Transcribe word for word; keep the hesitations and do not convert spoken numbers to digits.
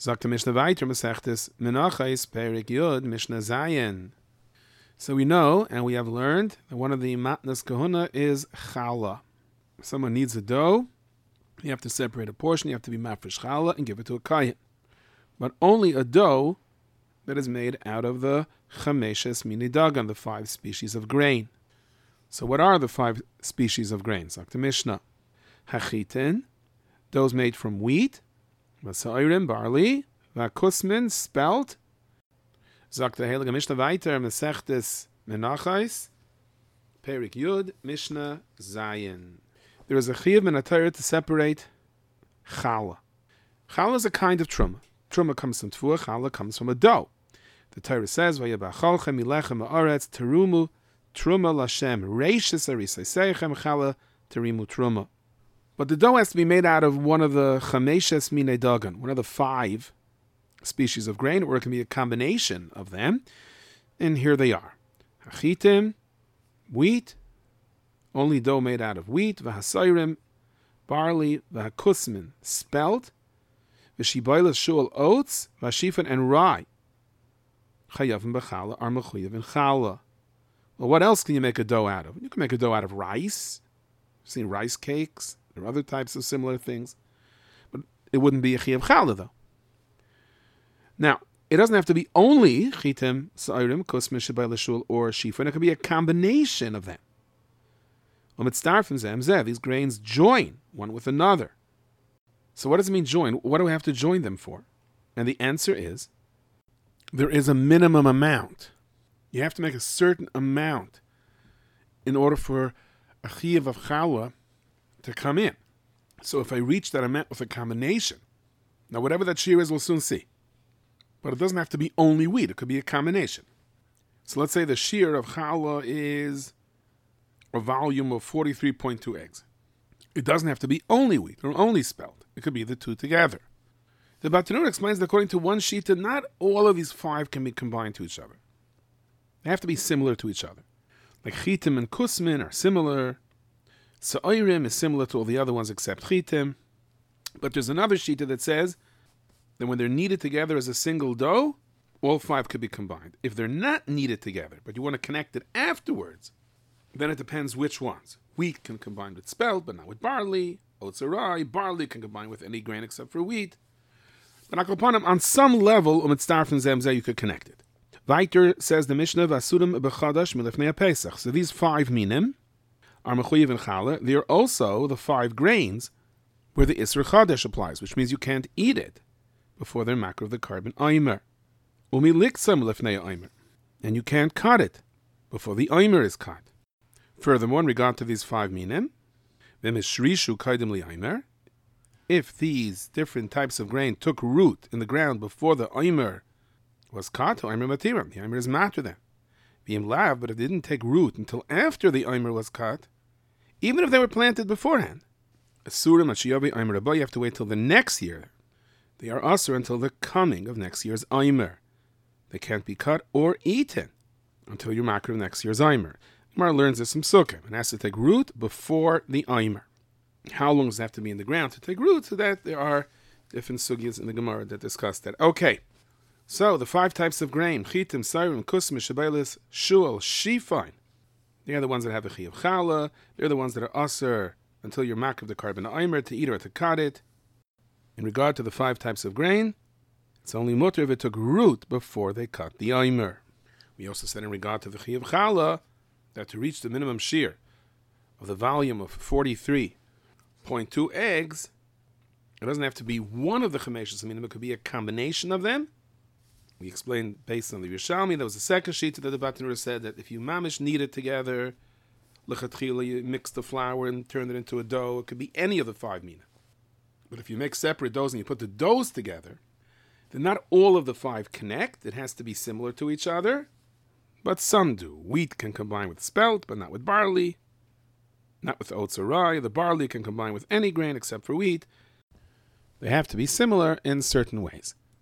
Sagt der Mishnah weiter, Masechtes Menachos, Perik Yud, Mishnah Zayin. So we know, and we have learned, that one of the matnas kahuna is challah. If someone needs a dough, you have to separate a portion, you have to be mafresh challah and give it to a kayin. But only a dough that is made out of the chameshes mini dagan, the five species of grain. So what are the five species of grain? Sagt the Mishnah. Hachitin, doughs made from wheat, vasairim, barley, vakusmin, spelt. Sagt the Heilige Mishnah weiter, Mesechtes Menachos, Perik Yud, Mishnah Zayin. There is a chiyuv in a Torah to separate challah. Challah is a kind of truma. Truma comes from tfuah, challah comes from a dough. The Torah says, "Vayabacholchem ilechem haaretz terumu truma lashem reishis arisayseichem challah terimu truma." But the dough has to be made out of one of the chameshes minei dagan, one of the five species of grain, or it can be a combination of them. And here they are: hachitim, wheat, only dough made out of wheat; v'hasayrim, barley; v'hakusmin, spelt; v'shibaylas shul, oats; v'ashifan, and rye. Chayavim b'challah are mechuyev in challah. Well, what else can you make a dough out of? You can make a dough out of rice. You've seen rice cakes. There are other types of similar things. But it wouldn't be a chiyav challah, though. Now, it doesn't have to be only chitim, sa'irim, kusmin, shibaylas shul, or shifan. It could be a combination of them. These grains join one with another. So what does it mean join? What do we have to join them for? And the answer is, there is a minimum amount. You have to make a certain amount in order for a chiyuv of challah to come in. So if I reach that amount with a combination, now whatever that shear is, we'll soon see. But it doesn't have to be only wheat. It could be a combination. So let's say the shear of challah is a volume of forty-three point two eggs. It doesn't have to be only wheat or only spelt. It could be the two together. The Batanur explains that according to one shita, not all of these five can be combined to each other. They have to be similar to each other. Like chitim and kusmin are similar. Sa'irim is similar to all the other ones except chitim. But there's another shita that says that when they're kneaded together as a single dough, all five could be combined. If they're not kneaded together, but you want to connect it afterwards, then it depends which ones. Wheat can combine with spelt, but not with barley. Oats or rye. Barley can combine with any grain except for wheat. But on some level, you could connect it. Weiter says the Mishnah, Vasurim b'chadash milifnei Pesach. So these five minim are mechuyev in challah. They are also the five grains where the Isser Chadash applies, which means you can't eat it before they're makar of the carbon oimer. Umi liksam lifnei oimer. And you can't cut it before the oimer is cut. Furthermore, in regard to these five minim, v'mishrishu kaidim li oimer, if these different types of grain took root in the ground before the oimer was cut, oimer matiram, the oimer is matter them. V'im lav, but if they didn't take root until after the oimer was cut, even if they were planted beforehand, asurim ashiyavi oimer abba, you have to wait till the next year. They are asur until the coming of next year's oimer. They can't be cut or eaten until you're makar of next year's oimer. Gemara learns this from Sukkah. It has to take root before the oimer. How long does it have to be in the ground to take root? So that there are different sugyas in the Gemara that discuss that. Okay, so the five types of grain, chitim, sa'irim, kusmin, shibaylis, shul, shifan, they are the ones that have a chiyuv challah. They're the ones that are asur until you're makar of the carbon oimer to eat or to cut it. In regard to the five types of grain, it's only mutter if it took root before they cut the oimer. We also said in regard to the chiyuv challah that to reach the minimum shear of the volume of forty-three point two eggs, it doesn't have to be one of the chameshes. I mean, it could be a combination of them. We explained based on the Yerushalmi, there was a second sheet that the Batanura said that if you mamish knead it together, lechatchila, you mix the flour and turn it into a dough, it could be any of the five mina. But if you make separate doughs and you put the doughs together, then not all of the five connect. It has to be similar to each other, but some do. Wheat can combine with spelt, but not with barley. Not with oats or rye. The barley can combine with any grain except for wheat. They have to be similar in certain ways.